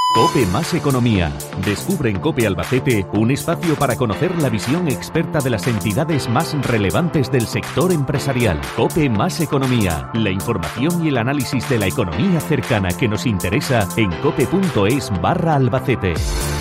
COPE más Economía. Descubre en COPE Albacete un espacio para conocer la visión experta de las entidades más relevantes del sector empresarial. COPE más Economía. La información y el análisis de la economía cercana que nos interesa en cope.es/Albacete.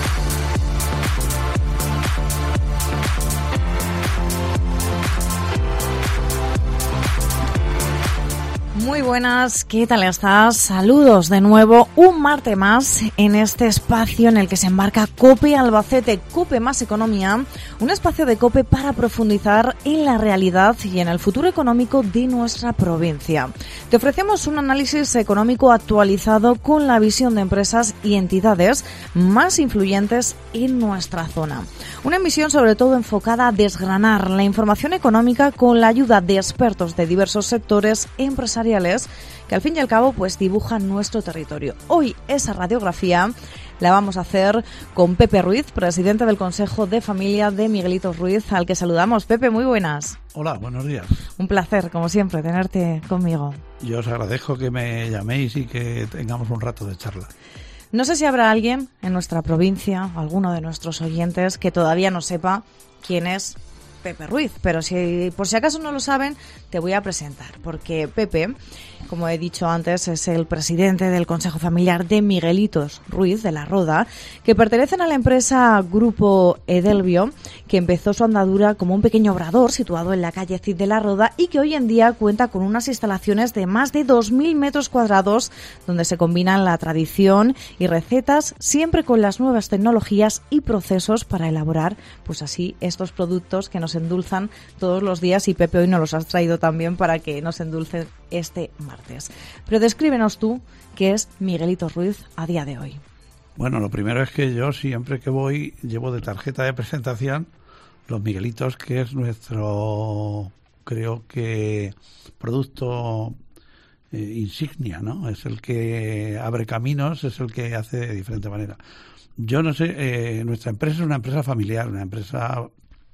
Muy buenas, ¿qué tal estás? Saludos de nuevo, un martes más en este espacio en el que se embarca COPE Albacete, COPE más Economía, un espacio de COPE para profundizar en la realidad y en el futuro económico de nuestra provincia. Te ofrecemos un análisis económico actualizado con la visión de empresas y entidades más influyentes en nuestra zona. Una emisión sobre todo enfocada a desgranar la información económica con la ayuda de expertos de diversos sectores empresariales que al fin y al cabo pues dibujan nuestro territorio. Hoy esa radiografía la vamos a hacer con Pepe Ruiz, presidente del Consejo de Familia de Miguelitos Ruiz, al que saludamos. Pepe, muy buenas. Hola, buenos días. Un placer, como siempre, tenerte conmigo. Yo os agradezco que me llaméis y que tengamos un rato de charla. No sé si habrá alguien en nuestra provincia, alguno de nuestros oyentes, que todavía no sepa quién es Pepe Ruiz, pero si por si acaso no lo saben, te voy a presentar, porque Pepe, como he dicho antes, es el presidente del Consejo Familiar de Miguelitos Ruiz de la Roda, que pertenecen a la empresa Grupo Edelvio, que empezó su andadura como un pequeño obrador situado en la calle Cid de la Roda y que hoy en día cuenta con unas instalaciones de más de 2.000 metros cuadrados donde se combinan la tradición y recetas, siempre con las nuevas tecnologías y procesos para elaborar, pues así, estos productos que nos endulzan todos los días, y Pepe hoy nos los has traído también para que nos endulcen este martes. Pero descríbenos tú qué es Miguelitos Ruiz a día de hoy. Bueno, lo primero es que yo siempre que voy llevo de tarjeta de presentación los Miguelitos, que es nuestro, creo que, producto insignia, ¿no? Es el que abre caminos, es el que hace de diferente manera. Yo no sé, nuestra empresa es una empresa familiar, una empresa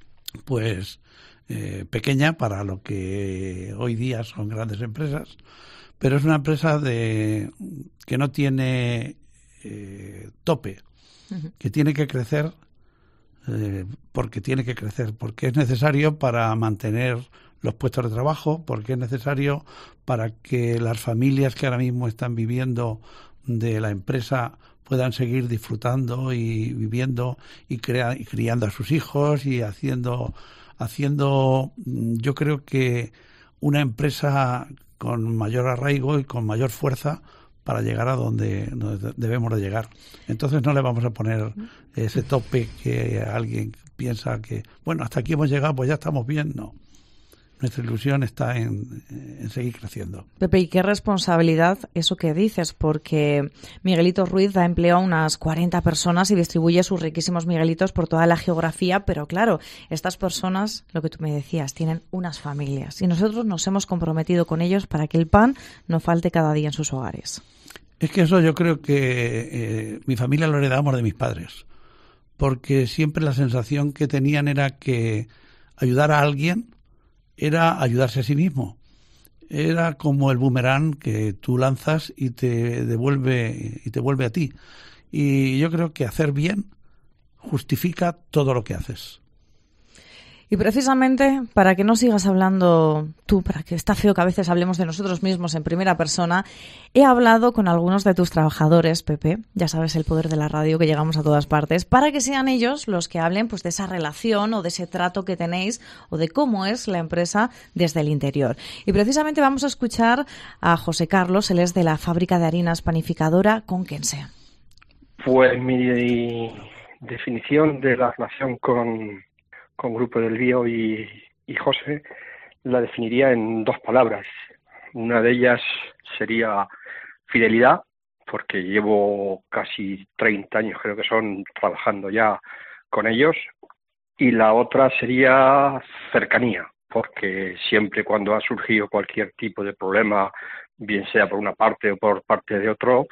pues pequeña para lo que hoy día son grandes empresas, pero es una empresa que no tiene tope, que tiene que crecer porque es necesario para mantener los puestos de trabajo, porque es necesario para que las familias que ahora mismo están viviendo de la empresa puedan seguir disfrutando y viviendo y criando a sus hijos y haciendo yo creo que una empresa con mayor arraigo y con mayor fuerza para llegar a donde debemos de llegar. Entonces no le vamos a poner ese tope que alguien piensa que, bueno, hasta aquí hemos llegado, pues ya estamos bien. No. Nuestra ilusión está en seguir creciendo. Pepe, y qué responsabilidad eso que dices, porque Miguelitos Ruiz da empleo a unas 40 personas y distribuye sus riquísimos Miguelitos por toda la geografía, pero claro, estas personas, lo que tú me decías, tienen unas familias y nosotros nos hemos comprometido con ellos para que el pan no falte cada día en sus hogares. Es que eso yo creo que mi familia lo heredamos de mis padres, porque siempre la sensación que tenían era que ayudar a alguien era ayudarse a sí mismo. Era como el boomerang que tú lanzas y te devuelve a ti. Y yo creo que hacer bien justifica todo lo que haces. Y precisamente para que no sigas hablando tú, para que está feo que a veces hablemos de nosotros mismos en primera persona, he hablado con algunos de tus trabajadores, Pepe, ya sabes el poder de la radio, que llegamos a todas partes, para que sean ellos los que hablen pues de esa relación o de ese trato que tenéis o de cómo es la empresa desde el interior. Y precisamente vamos a escuchar a José Carlos, él es de la fábrica de harinas panificadora Conquense. Pues mi definición de la relación con Grupo Edelvio y José la definiría en dos palabras. Una de ellas sería fidelidad, porque llevo casi 30 años, creo que son, trabajando ya con ellos, y la otra sería cercanía, porque siempre cuando ha surgido cualquier tipo de problema, bien sea por una parte o por parte de otro,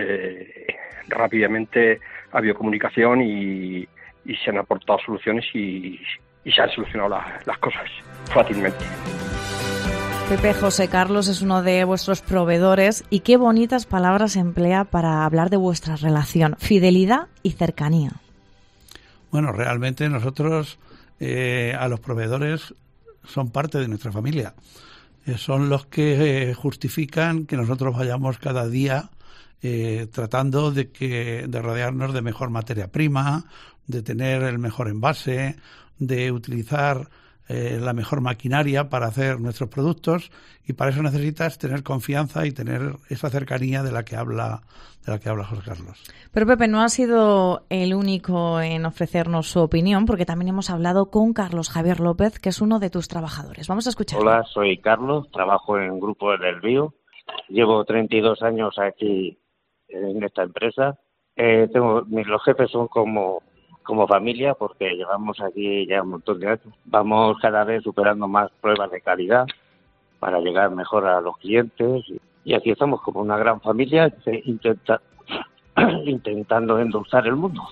rápidamente ha habido comunicación y se han aportado soluciones y se han solucionado las cosas fácilmente. Pepe, José Carlos es uno de vuestros proveedores y qué bonitas palabras emplea para hablar de vuestra relación, fidelidad y cercanía. Bueno, realmente nosotros a los proveedores son parte de nuestra familia. Son los que justifican que nosotros vayamos cada día tratando de rodearnos de mejor materia prima, de tener el mejor envase, de utilizar la mejor maquinaria para hacer nuestros productos, y para eso necesitas tener confianza y tener esa cercanía de la que habla José Carlos. Pero Pepe no ha sido el único en ofrecernos su opinión, porque también hemos hablado con Carlos Javier López, que es uno de tus trabajadores. Vamos a escuchar. Hola, soy Carlos, trabajo en Grupo del Bío. Llevo 32 años aquí en esta empresa. Los jefes son como familia, porque llevamos aquí ya un montón de años. Vamos cada vez superando más pruebas de calidad para llegar mejor a los clientes, y aquí estamos como una gran familia intentando endulzar el mundo.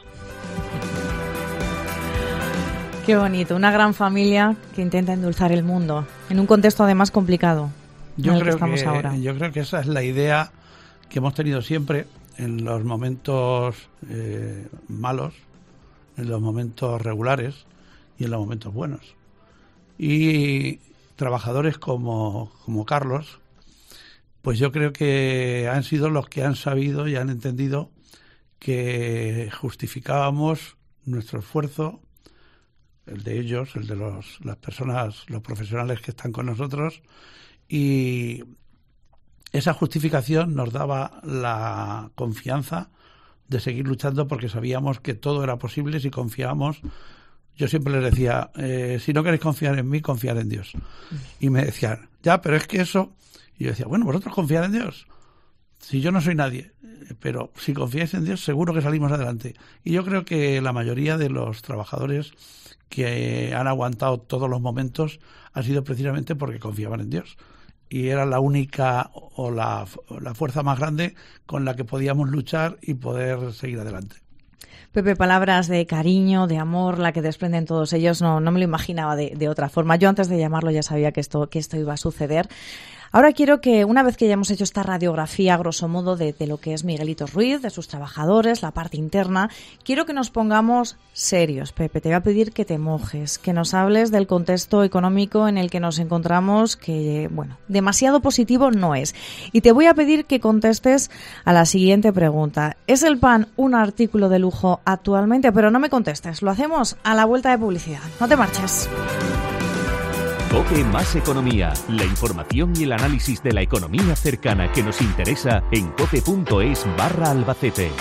Qué bonito, una gran familia que intenta endulzar el mundo en un contexto además complicado en el que estamos ahora. Yo creo que esa es la idea que hemos tenido siempre en los momentos malos, en los momentos regulares y en los momentos buenos. Y trabajadores como Carlos, pues yo creo que han sido los que han sabido y han entendido que justificábamos nuestro esfuerzo, el de ellos, el de las personas, los profesionales que están con nosotros, y esa justificación nos daba la confianza de seguir luchando, porque sabíamos que todo era posible si confiábamos. Yo siempre les decía, si no queréis confiar en mí, confiar en Dios. Y me decían, ya, pero es que eso... Y yo decía, bueno, vosotros confiad en Dios. Si yo no soy nadie, pero si confiáis en Dios, seguro que salimos adelante. Y yo creo que la mayoría de los trabajadores que han aguantado todos los momentos ha sido precisamente porque confiaban en Dios. Y era la única o la fuerza más grande con la que podíamos luchar y poder seguir adelante. Pepe, palabras de cariño, de amor, la que desprenden todos ellos, no me lo imaginaba de otra forma. Yo antes de llamarlo ya sabía que esto iba a suceder. Ahora quiero que, una vez que ya hemos hecho esta radiografía, grosso modo, de lo que es Miguelitos Ruiz, de sus trabajadores, la parte interna, quiero que nos pongamos serios, Pepe. Te voy a pedir que te mojes, que nos hables del contexto económico en el que nos encontramos, que, bueno, demasiado positivo no es. Y te voy a pedir que contestes a la siguiente pregunta. ¿Es el pan un artículo de lujo actualmente? Pero no me contestes, lo hacemos a la vuelta de publicidad. No te marches. COPE Más Economía, la información y el análisis de la economía cercana que nos interesa en cope.es/Albacete.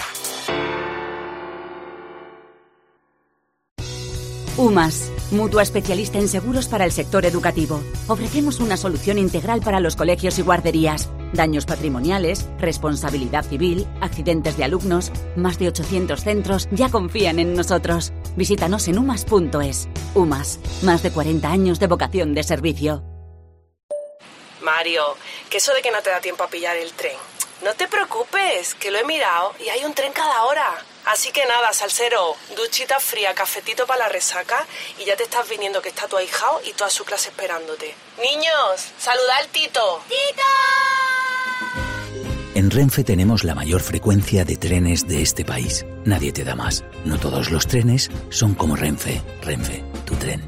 UMAS, mutua especialista en seguros para el sector educativo. Ofrecemos una solución integral para los colegios y guarderías. Daños patrimoniales, responsabilidad civil, accidentes de alumnos. Más de 800 centros ya confían en nosotros. Visítanos en umas.es. UMAS, más de 40 años de vocación de servicio. Mario, que eso de que no te da tiempo a pillar el tren. No te preocupes, que lo he mirado y hay un tren cada hora. Así que nada, salsero, duchita fría, cafetito para la resaca y ya te estás viniendo, que está tu ahijao y toda su clase esperándote. Niños, saludad al Tito. ¡Tito! En Renfe tenemos la mayor frecuencia de trenes de este país. Nadie te da más. No todos los trenes son como Renfe. Renfe, tu tren.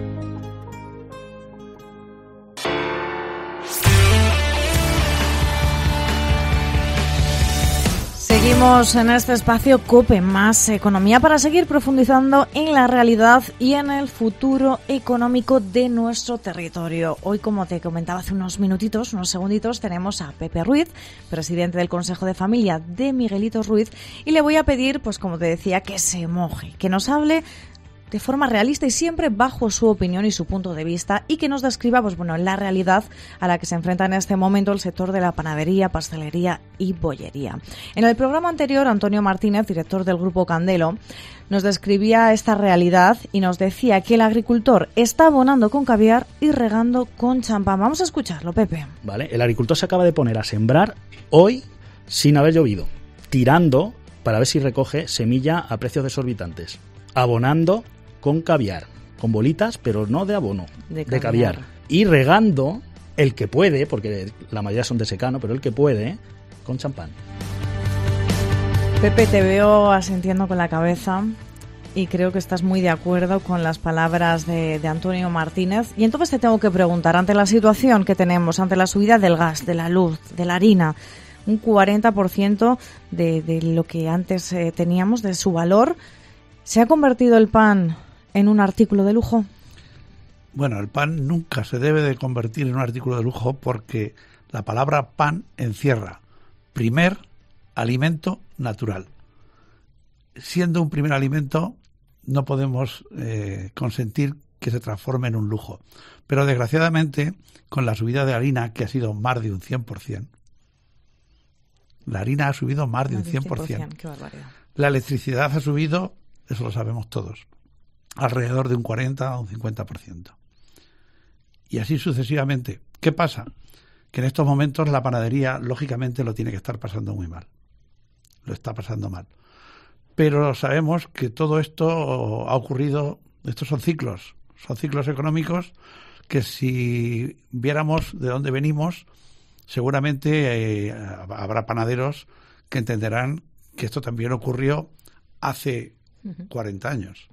Seguimos en este espacio COPE Más Economía para seguir profundizando en la realidad y en el futuro económico de nuestro territorio. Hoy, como te comentaba hace unos segunditos, tenemos a Pepe Ruiz, presidente del Consejo de Familia de Miguelitos Ruiz, y le voy a pedir, pues como te decía, que se moje, que nos hable de forma realista y siempre bajo su opinión y su punto de vista, y que nos describa la realidad a la que se enfrenta en este momento el sector de la panadería, pastelería y bollería. En el programa anterior, Antonio Martínez, director del Grupo Candelo, nos describía esta realidad y nos decía que el agricultor está abonando con caviar y regando con champán. Vamos a escucharlo, Pepe. Vale, el agricultor se acaba de poner a sembrar hoy sin haber llovido, tirando para ver si recoge semilla a precios desorbitantes, abonando con caviar, con bolitas, pero no de abono, de caviar. Y regando el que puede, porque la mayoría son de secano, pero el que puede, con champán. Pepe, te veo asintiendo con la cabeza y creo que estás muy de acuerdo con las palabras de Antonio Martínez. Y entonces te tengo que preguntar, ante la situación que tenemos, ante la subida del gas, de la luz, de la harina, un 40% de lo que antes teníamos, de su valor, ¿se ha convertido el pan en un artículo de lujo? Bueno, el pan nunca se debe de convertir en un artículo de lujo porque la palabra pan encierra primer alimento natural. Siendo un primer alimento, no podemos consentir que se transforme en un lujo. Pero desgraciadamente, con la subida de harina, que ha sido más de un 100%, la harina ha subido más de un 100%. Qué barbaridad. La electricidad ha subido, eso lo sabemos todos, alrededor de un 40 o un 50%. Y así sucesivamente. ¿Qué pasa? Que en estos momentos la panadería, lógicamente, lo tiene que estar pasando muy mal. Lo está pasando mal. Pero sabemos que todo esto ha ocurrido, estos son ciclos económicos que si viéramos de dónde venimos, seguramente habrá panaderos que entenderán que esto también ocurrió hace 40 años.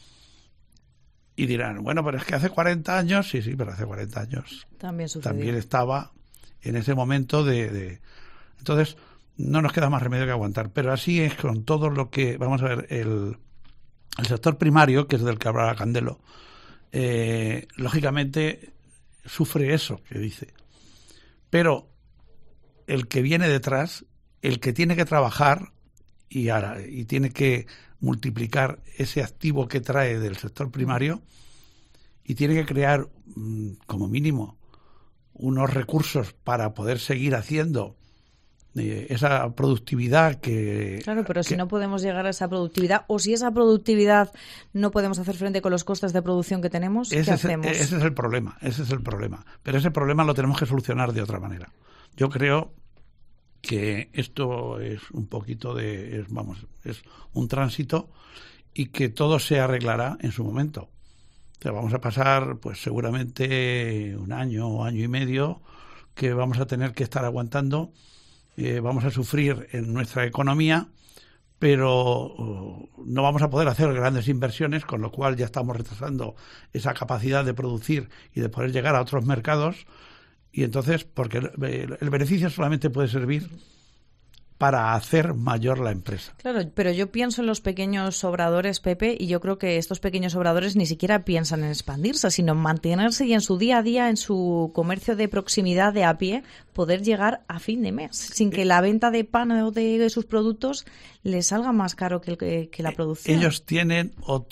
Y dirán, bueno, pero es que hace 40 años, sí, pero hace 40 años también estaba en ese momento de... Entonces, no nos queda más remedio que aguantar. Pero así es con todo lo que... Vamos a ver, el sector primario, que es del que hablaba Candelo, lógicamente sufre eso que dice. Pero el que viene detrás, el que tiene que trabajar y tiene que multiplicar ese activo que trae del sector primario y tiene que crear, como mínimo, unos recursos para poder seguir haciendo esa productividad que... Claro, pero si no podemos llegar a esa productividad, o si esa productividad no podemos hacer frente con los costes de producción que tenemos, ¿qué hacemos? Ese es el problema. Pero ese problema lo tenemos que solucionar de otra manera. Yo creo que esto es un poquito es un tránsito y que todo se arreglará en su momento. O sea, vamos a pasar, pues seguramente un año o año y medio que vamos a tener que estar aguantando. Vamos a sufrir en nuestra economía, pero no vamos a poder hacer grandes inversiones, con lo cual ya estamos retrasando esa capacidad de producir y de poder llegar a otros mercados. Y entonces, porque el beneficio solamente puede servir para hacer mayor la empresa. Claro, pero yo pienso en los pequeños obradores, Pepe, y yo creo que estos pequeños obradores ni siquiera piensan en expandirse, sino en mantenerse y en su día a día, en su comercio de proximidad de a pie, poder llegar a fin de mes, sin que la venta de pan o de sus productos les salga más caro que la producción. Ellos tienen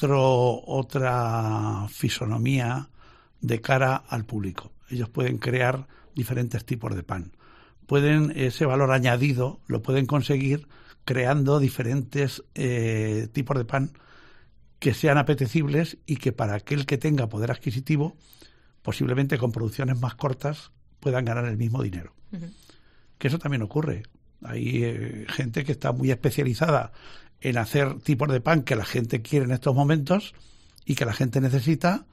otra fisonomía de cara al público. Ellos pueden crear diferentes tipos de pan. Ese valor añadido lo pueden conseguir creando diferentes tipos de pan que sean apetecibles y que para aquel que tenga poder adquisitivo, posiblemente con producciones más cortas, puedan ganar el mismo dinero. Uh-huh. Que eso también ocurre. Hay gente que está muy especializada en hacer tipos de pan que la gente quiere en estos momentos y que la gente necesita,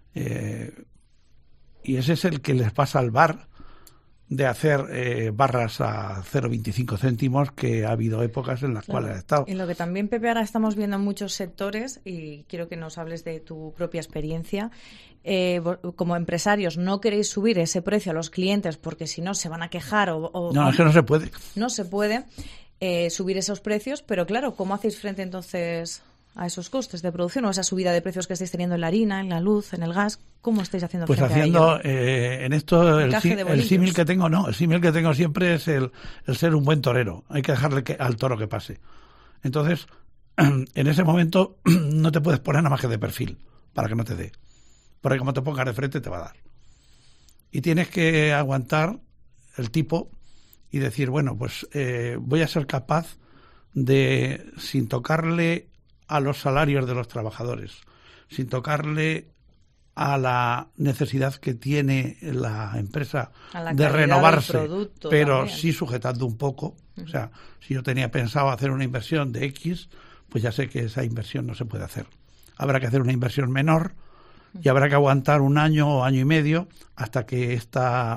y ese es el que les pasa al bar de hacer barras a 0,25 céntimos, que ha habido épocas en las cuales ha estado. Y lo que también, Pepe, ahora estamos viendo en muchos sectores, y quiero que nos hables de tu propia experiencia, como empresarios no queréis subir ese precio a los clientes porque si no se van a quejar No, es que no se puede. No se puede subir esos precios, pero claro, ¿cómo hacéis frente entonces a esos costes de producción o a esa subida de precios que estáis teniendo en la harina, en la luz, en el gas? ¿Cómo estáis haciendo frente a ello? En esto el símil que tengo siempre es el ser un buen torero. Hay que dejarle al toro que pase. Entonces, en ese momento no te puedes poner nada más que de perfil para que no te dé. Porque como te pongas de frente te va a dar. Y tienes que aguantar el tipo y decir, bueno, pues voy a ser capaz de, sin tocarle a los salarios de los trabajadores, sin tocarle a la necesidad que tiene la empresa de renovarse, pero también, sí sujetando un poco. O sea, si yo tenía pensado hacer una inversión de X, pues ya sé que esa inversión no se puede hacer. Habrá que hacer una inversión menor y habrá que aguantar un año o año y medio hasta que esta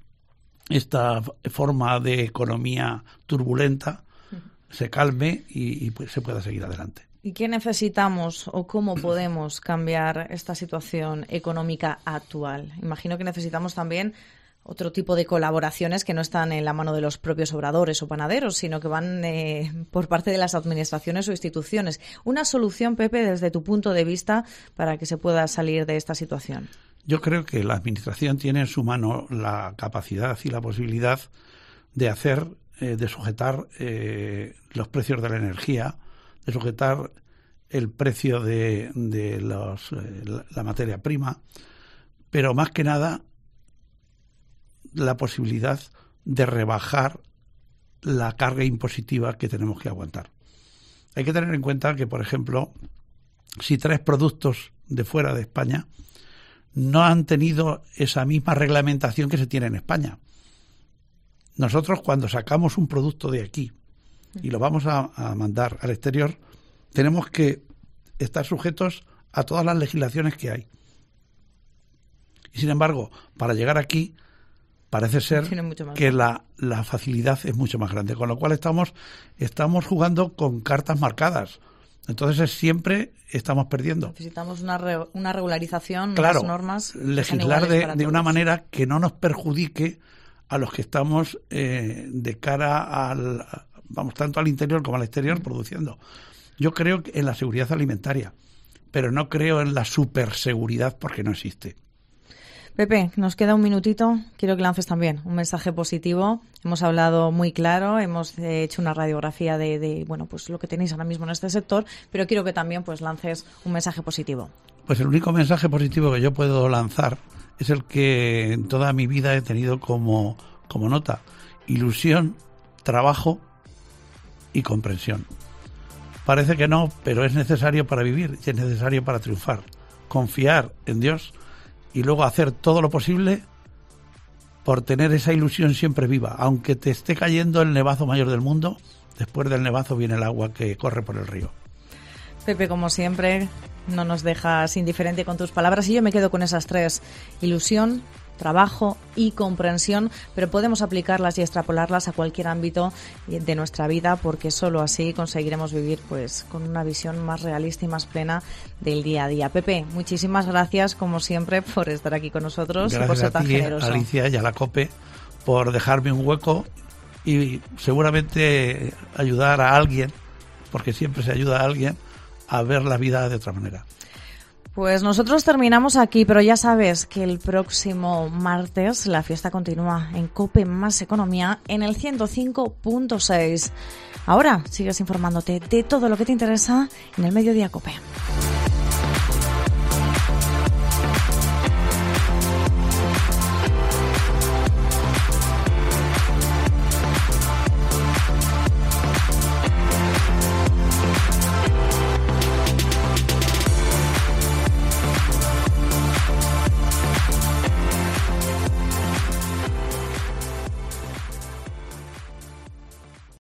forma de economía turbulenta se calme y pues se pueda seguir adelante. ¿Y qué necesitamos o cómo podemos cambiar esta situación económica actual? Imagino que necesitamos también otro tipo de colaboraciones que no están en la mano de los propios obradores o panaderos, sino que van por parte de las administraciones o instituciones. Una solución, Pepe, desde tu punto de vista, para que se pueda salir de esta situación. Yo creo que la Administración tiene en su mano la capacidad y la posibilidad de sujetar los precios de la energía, de sujetar el precio de la materia prima, pero más que nada la posibilidad de rebajar la carga impositiva que tenemos que aguantar. Hay que tener en cuenta que, por ejemplo, si traes productos de fuera de España, no han tenido esa misma reglamentación que se tiene en España. Nosotros, cuando sacamos un producto de aquí y lo vamos a mandar al exterior, tenemos que estar sujetos a todas las legislaciones que hay. Y sin embargo, para llegar aquí, parece ser que la facilidad es mucho más grande, con lo cual estamos jugando con cartas marcadas. Entonces siempre estamos perdiendo. Necesitamos una regularización, claro, unas normas. Legislar de una manera que no nos perjudique a los que estamos de cara tanto al interior como al exterior produciendo. Yo creo en la seguridad alimentaria, pero no creo en la superseguridad porque no existe. Pepe, nos queda un minutito. Quiero que lances también un mensaje positivo. Hemos hablado muy claro, hemos hecho una radiografía de pues lo que tenéis ahora mismo en este sector, pero quiero que también pues lances un mensaje positivo. Pues el único mensaje positivo que yo puedo lanzar es el que en toda mi vida he tenido como nota: ilusión, trabajo y comprensión. Parece que no, pero es necesario para vivir y es necesario para triunfar. Confiar en Dios y luego hacer todo lo posible por tener esa ilusión siempre viva. Aunque te esté cayendo el nevazo mayor del mundo, después del nevazo viene el agua que corre por el río. Pepe, como siempre, no nos dejas indiferente con tus palabras y yo me quedo con esas tres: ilusión, trabajo y comprensión, pero podemos aplicarlas y extrapolarlas a cualquier ámbito de nuestra vida, porque solo así conseguiremos vivir pues con una visión más realista y más plena del día a día. Pepe, muchísimas gracias como siempre por estar aquí con nosotros. Gracias y por ser tan generoso. Gracias a Alicia y a la COPE por dejarme un hueco y seguramente ayudar a alguien, porque siempre se ayuda a alguien a ver la vida de otra manera. Pues nosotros terminamos aquí, pero ya sabes que el próximo martes la fiesta continúa en COPE Más Economía en el 105.6. Ahora sigues informándote de todo lo que te interesa en el Mediodía COPE.